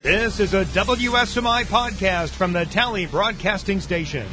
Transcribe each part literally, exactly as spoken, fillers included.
This is a W S M I podcast from the Tally Broadcasting Station.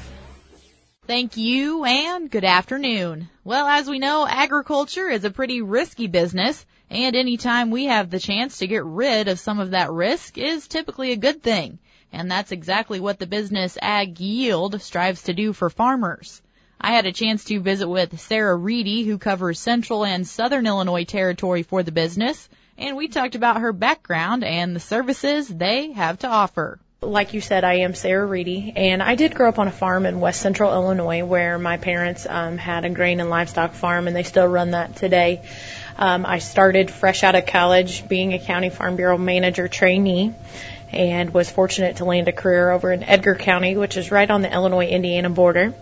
Thank you and good afternoon. Well, as we know, agriculture is a pretty risky business, and anytime we have the chance to get rid of some of that risk is typically a good thing. And that's exactly what the business Ag Yield strives to do for farmers. I had a chance to visit with Sarah Reedy, who covers Central and Southern Illinois territory for the business, and we talked about her background and the services they have to offer. Like you said, I am Sarah Reedy, and I did grow up on a farm in West Central Illinois where my parents um, had a grain and livestock farm, and they still run that today. Um, I started fresh out of college being a County Farm Bureau manager trainee and was fortunate to land a career over in Edgar County, which is right on the Illinois-Indiana border,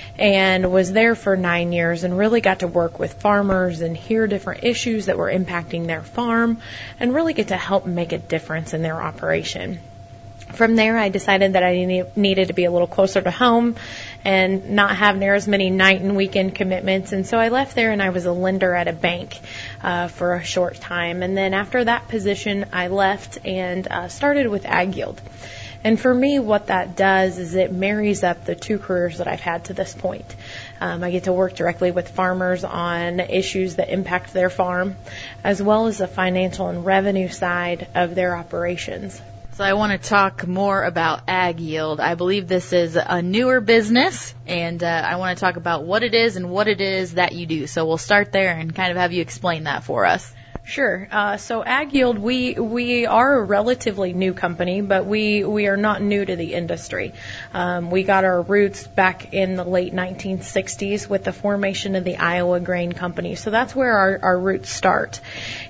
and was there for nine years and really got to work with farmers and hear different issues that were impacting their farm and really get to help make a difference in their operation. From there, I decided that I needed to be a little closer to home and not have near as many night and weekend commitments. And so I left there and I was a lender at a bank uh, for a short time. And then after that position, I left and uh, started with Ag Yield. And for me, what that does is it marries up the two careers that I've had to this point. Um, I get to work directly with farmers on issues that impact their farm, as well as the financial and revenue side of their operations. So I want to talk more about Ag Yield. I believe this is a newer business, and uh, I want to talk about what it is and what it is that you do. So we'll start there and kind of have you explain that for us. Sure. Uh, so Ag Yield, we we are a relatively new company, but we, we are not new to the industry. Um, we got our roots back in the late nineteen sixties with the formation of the Iowa Grain Company. So that's where our, our roots start.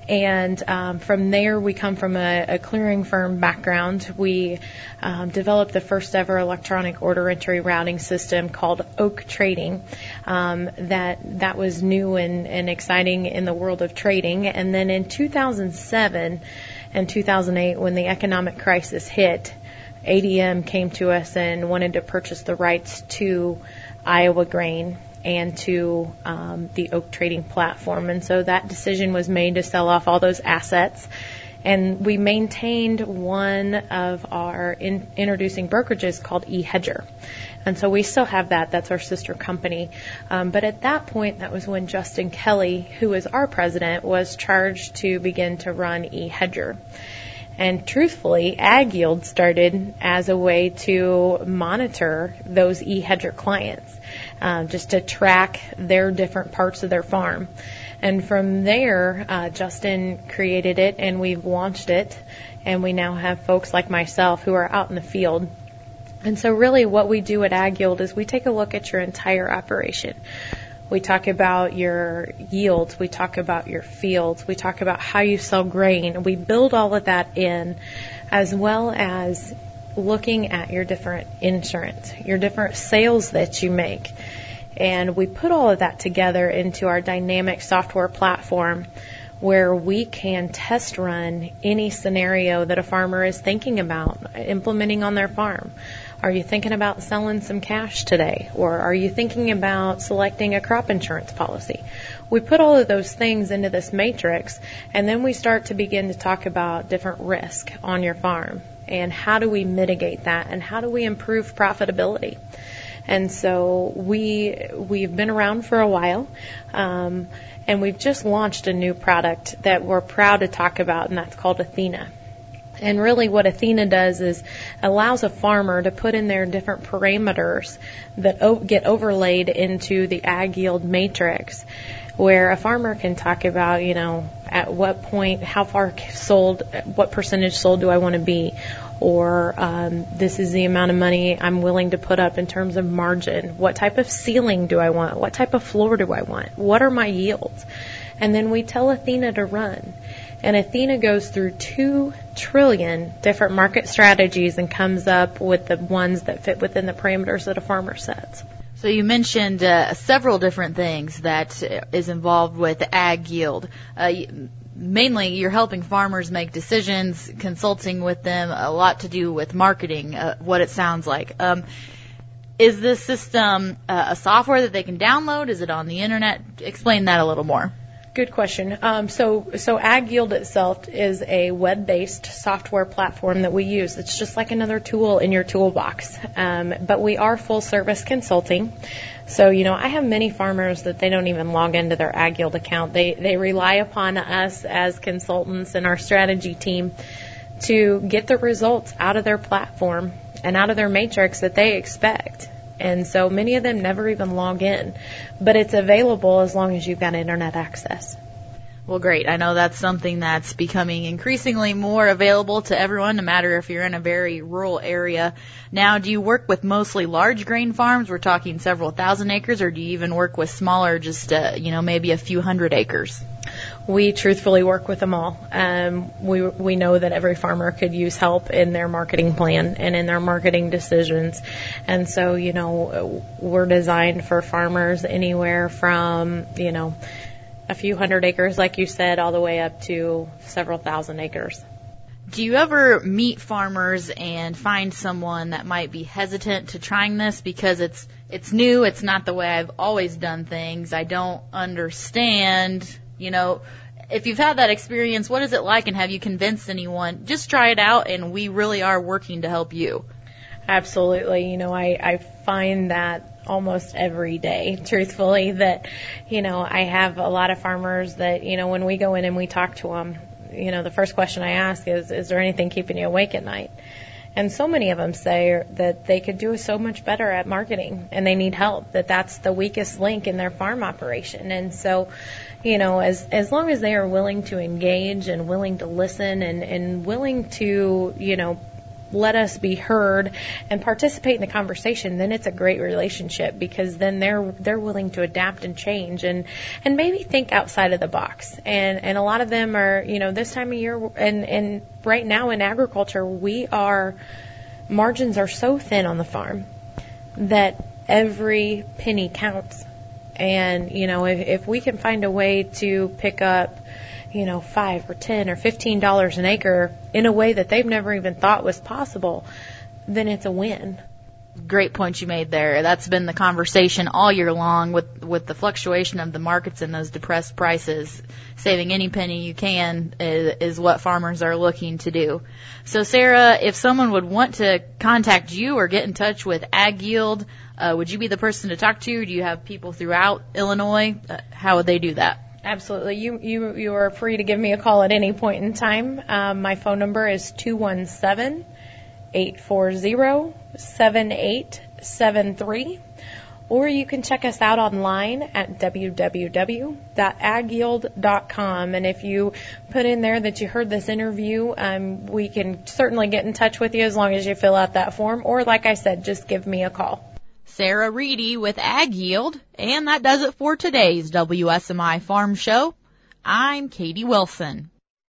And um, from there, we come from a, a clearing firm background. We um, developed the first ever electronic order entry routing system called Oak Trading. Um, that that was new and, and exciting in the world of trading. And then in two thousand seven and two thousand eight, when the economic crisis hit, A D M came to us and wanted to purchase the rights to Iowa Grain and to um, the Oak Trading platform. And so that decision was made to sell off all those assets. And we maintained one of our in, introducing brokerages called eHedger. And so we still have that. That's our sister company. Um, but at that point, that was when Justin Kelly, who is our president, was charged to begin to run eHedger. And truthfully, Ag Yield started as a way to monitor those eHedger clients, um, just to track their different parts of their farm. And from there, uh, Justin created it, and we've launched it, and we now have folks like myself who are out in the field. And so really what we do at Ag Yield is we take a look at your entire operation. We talk about your yields. We talk about your fields. We talk about how you sell grain. We build all of that in, as well as looking at your different insurance, your different sales that you make. And we put all of that together into our dynamic software platform where we can test run any scenario that a farmer is thinking about implementing on their farm. Are you thinking about selling some cash today? Or are you thinking about selecting a crop insurance policy? We put all of those things into this matrix, and then we start to begin to talk about different risk on your farm and how do we mitigate that and how do we improve profitability. And so we, we've been around for a while, um, and we've just launched a new product that we're proud to talk about, and that's called Athena. And really what Athena does is allows a farmer to put in their different parameters that o- get overlaid into the Ag Yield matrix, where a farmer can talk about, you know, at what point, how far sold, what percentage sold do I want to be, or um, this is the amount of money I'm willing to put up in terms of margin. What type of ceiling do I want? What type of floor do I want? What are my yields? And then we tell Athena to run. And Athena goes through two trillion different market strategies and comes up with the ones that fit within the parameters that a farmer sets. So you mentioned uh, several different things that is involved with Ag Yield. Uh, mainly, you're helping farmers make decisions, consulting with them, a lot to do with marketing, uh, what it sounds like. Um, is this system uh, a software that they can download? Is it on the internet? Explain that a little more. good question. Um, so, so Ag Yield itself is a web-based software platform that we use. It's just like another tool in your toolbox. Um, but we are full-service consulting. So, you know, I have many farmers that they don't even log into their Ag Yield account. They they rely upon us as consultants and our strategy team to get the results out of their platform and out of their matrix that they expect. And so many of them never even log in. But it's available as long as you've got internet access. Well, great. I know that's something that's becoming increasingly more available to everyone, no matter if you're in a very rural area. Now, do you work with mostly large grain farms? We're talking several thousand acres, or do you even work with smaller, just, uh, you know, maybe a few hundred acres? We truthfully work with them all. Um, we we know that every farmer could use help in their marketing plan and in their marketing decisions. And so, you know, we're designed for farmers anywhere from, you know, a few hundred acres, like you said, all the way up to several thousand acres. Do you ever meet farmers and find someone that might be hesitant to trying this because it's it's new, it's not the way I've always done things, I don't understand, you know, if you've had that experience, what is it like, and have you convinced anyone, just try it out and we really are working to help you? Absolutely. You know, I, I find that almost every day, truthfully, that, you know, I have a lot of farmers that, you know, when we go in and we talk to them, you know, the first question I ask is, is there anything keeping you awake at night? And so many of them say that they could do so much better at marketing and they need help, that that's the weakest link in their farm operation. And so, you know, as as long as they are willing to engage and willing to listen and, and willing to, you know, let us be heard and participate in the conversation, then it's a great relationship, because then they're they're willing to adapt and change and and maybe think outside of the box. And and a lot of them are, you know, this time of year and and right now in agriculture, we are margins are so thin on the farm that every penny counts. And, you know, if, if we can find a way to pick up, you know, five or ten or fifteen dollars an acre in a way that they've never even thought was possible, then it's a win. Great point you made there. That's been the conversation all year long with, with the fluctuation of the markets and those depressed prices. Saving any penny you can is, is what farmers are looking to do. So, Sarah, if someone would want to contact you or get in touch with Ag Yield, uh, would you be the person to talk to? Or do you have people throughout Illinois? Uh, how would they do that? Absolutely. You you you are free to give me a call at any point in time. Um, my phone number is two one seven, eight four zero, seven eight seven three. Or you can check us out online at w w w dot ag yield dot com. And if you put in there that you heard this interview, um, we can certainly get in touch with you as long as you fill out that form. Or, like I said, just give me a call. Sarah Reedy with Ag Yield, and that does it for today's W S M I Farm Show. I'm Katie Wilson.